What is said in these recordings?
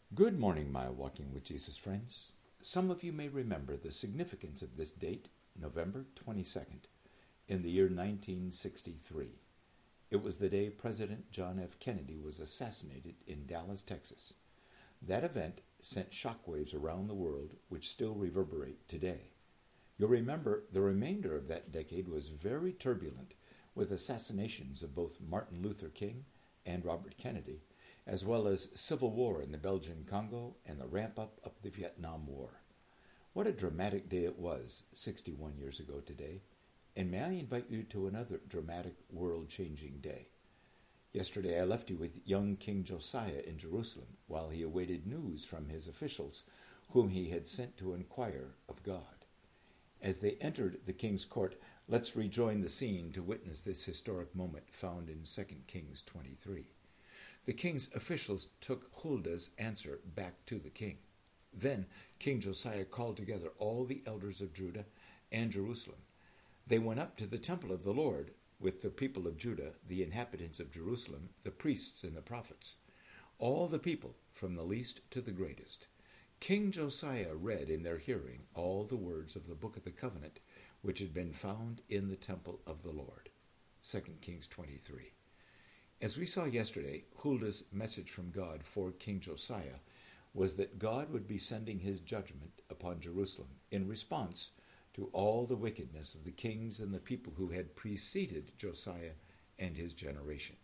Good morning, my Walking with Jesus friends. Some of you may remember the significance of this date, November 22nd, in the year 1963. It was the day President John F. Kennedy was assassinated in Dallas, Texas. That event sent shockwaves around the world which still reverberate today. You'll remember the remainder of that decade was very turbulent, with assassinations of both Martin Luther King and Robert Kennedy, as well as civil war in the Belgian Congo and the ramp-up of the Vietnam War. What a dramatic day it was 61 years ago today, and may I invite you to another dramatic, world-changing day. Yesterday I left you with young King Josiah in Jerusalem while he awaited news from his officials, whom he had sent to inquire of God. As they entered the king's court, let's rejoin the scene to witness this historic moment found in 2 Kings 23. The king's officials took Huldah's answer back to the king. Then King Josiah called together all the elders of Judah and Jerusalem. They went up to the temple of the Lord with the people of Judah, the inhabitants of Jerusalem, the priests and the prophets, all the people from the least to the greatest. King Josiah read in their hearing all the words of the book of the covenant which had been found in the temple of the Lord. 2 Kings 23. As we saw yesterday, Huldah's message from God for King Josiah was that God would be sending his judgment upon Jerusalem in response to all the wickedness of the kings and the people who had preceded Josiah and his generation.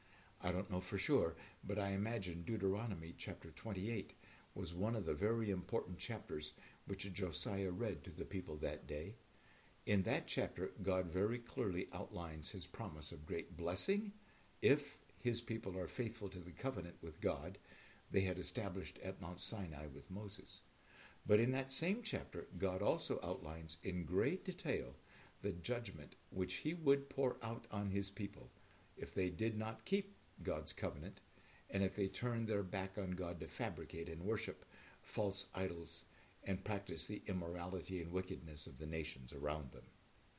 I don't know for sure, but I imagine Deuteronomy chapter 28 was one of the very important chapters which Josiah read to the people that day. In that chapter, God very clearly outlines his promise of great blessing if his people are faithful to the covenant with God they had established at Mount Sinai with Moses. But in that same chapter, God also outlines in great detail the judgment which he would pour out on his people if they did not keep God's covenant and if they turned their back on God to fabricate and worship false idols and practice the immorality and wickedness of the nations around them.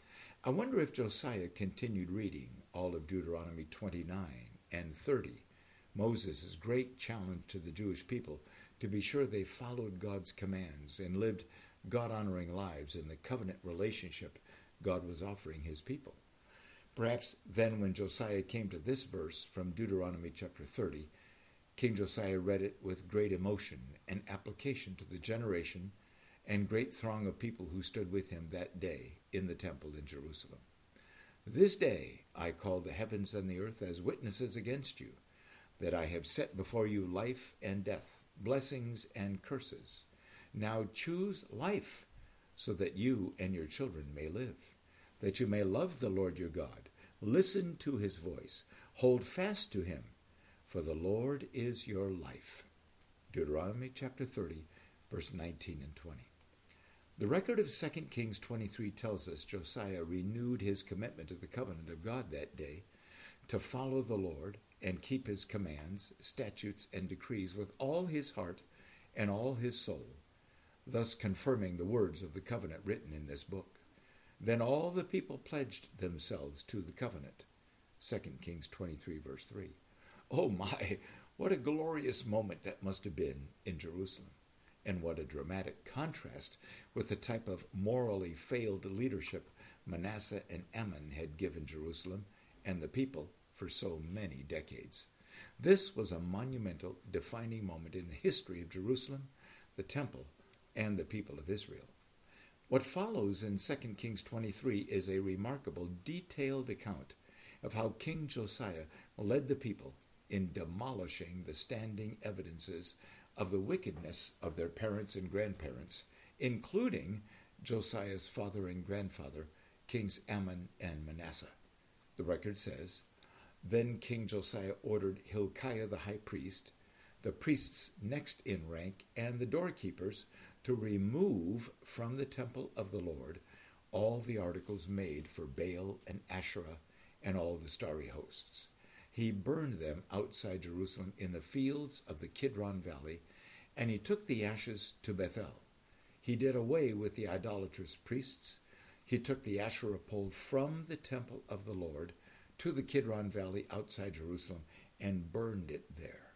I wonder if Josiah continued reading all of Deuteronomy 29 and 30, Moses' great challenge to the Jewish people to be sure they followed God's commands and lived God-honoring lives in the covenant relationship God was offering his people. Perhaps then when Josiah came to this verse from Deuteronomy chapter 30, King Josiah read it with great emotion and application to the generation and great throng of people who stood with him that day in the temple in Jerusalem. This day I call the heavens and the earth as witnesses against you, that I have set before you life and death, blessings and curses. Now choose life, so that you and your children may live, that you may love the Lord your God, listen to his voice, hold fast to him, for the Lord is your life. Deuteronomy chapter 30, verse 19 and 20. The record of 2 Kings 23 tells us Josiah renewed his commitment to the covenant of God that day to follow the Lord and keep his commands, statutes, and decrees with all his heart and all his soul, thus confirming the words of the covenant written in this book. Then all the people pledged themselves to the covenant. 2 Kings 23, verse 3. Oh my, what a glorious moment that must have been in Jerusalem. And what a dramatic contrast with the type of morally failed leadership Manasseh and Amon had given Jerusalem and the people for so many decades. This was a monumental, defining moment in the history of Jerusalem, the temple, and the people of Israel. What follows in 2 Kings 23 is a remarkable, detailed account of how King Josiah led the people in demolishing the standing evidences of the wickedness of their parents and grandparents, including Josiah's father and grandfather, Kings Amon and Manasseh. The record says, Then King Josiah ordered Hilkiah the high priest, the priests next in rank, and the doorkeepers to remove from the temple of the Lord all the articles made for Baal and Asherah and all the starry hosts. He burned them outside Jerusalem in the fields of the Kidron Valley, and he took the ashes to Bethel. He did away with the idolatrous priests. He took the Asherah pole from the temple of the Lord to the Kidron Valley outside Jerusalem and burned it there.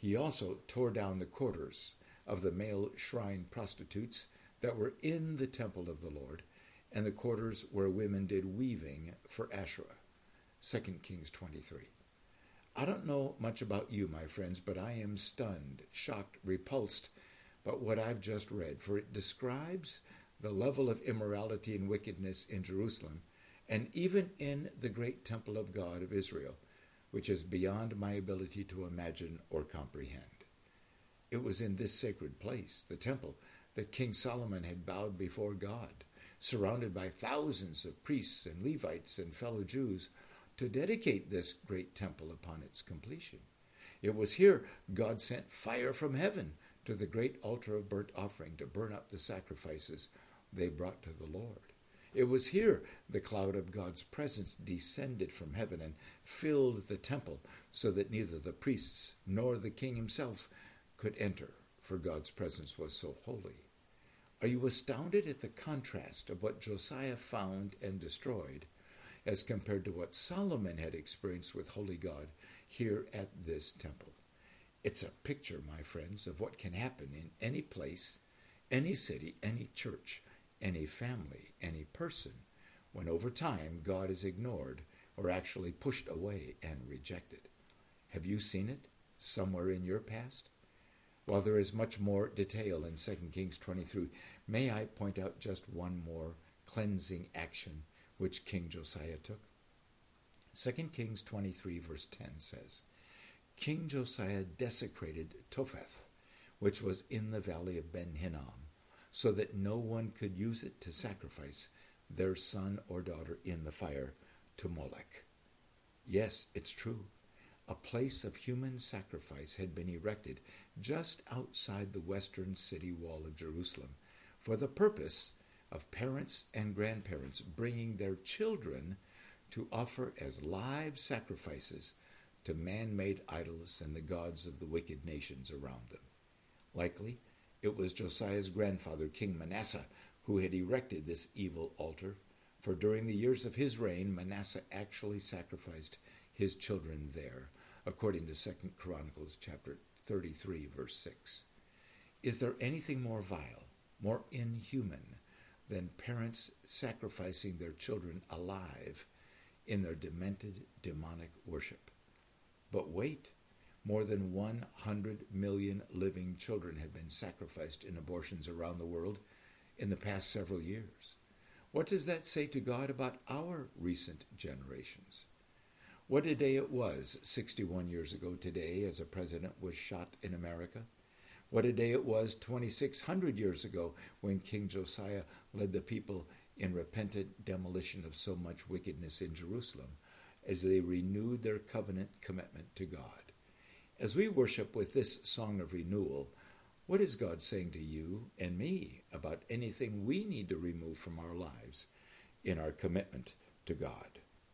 He also tore down the quarters of the male shrine prostitutes that were in the temple of the Lord, and the quarters where women did weaving for Asherah. 2 Kings 23. I don't know much about you, my friends, but I am stunned, shocked, repulsed by what I've just read, for it describes the level of immorality and wickedness in Jerusalem, and even in the great temple of God of Israel, which is beyond my ability to imagine or comprehend. It was in this sacred place, the temple, that King Solomon had bowed before God, surrounded by thousands of priests and Levites and fellow Jews, to dedicate this great temple upon its completion. It was here God sent fire from heaven to the great altar of burnt offering to burn up the sacrifices they brought to the Lord. It was here the cloud of God's presence descended from heaven and filled the temple so that neither the priests nor the king himself could enter, for God's presence was so holy. Are you astounded at the contrast of what Josiah found and destroyed as compared to what Solomon had experienced with holy God here at this temple? It's a picture, my friends, of what can happen in any place, any city, any church, any family, any person, when over time God is ignored or actually pushed away and rejected. Have you seen it somewhere in your past? While there is much more detail in 2 Kings 23, may I point out just one more cleansing action which King Josiah took? 2 Kings 23 verse 10 says, King Josiah desecrated Topheth, which was in the valley of Ben-Hinnom, so that no one could use it to sacrifice their son or daughter in the fire to Molech. Yes, it's true. A place of human sacrifice had been erected just outside the western city wall of Jerusalem for the purpose of parents and grandparents bringing their children to offer as live sacrifices to man-made idols and the gods of the wicked nations around them. Likely, it was Josiah's grandfather, King Manasseh, who had erected this evil altar, for during the years of his reign, Manasseh actually sacrificed his children there, according to 2 Chronicles chapter 33, verse 6. Is there anything more vile, more inhuman, than parents sacrificing their children alive in their demented, demonic worship? But wait. More than 100 million living children have been sacrificed in abortions around the world in the past several years. What does that say to God about our recent generations? What a day it was 61 years ago today as a president was shot in America. What a day it was 2,600 years ago when King Josiah led the people in repentant demolition of so much wickedness in Jerusalem as they renewed their covenant commitment to God. As we worship with this song of renewal, what is God saying to you and me about anything we need to remove from our lives in our commitment to God?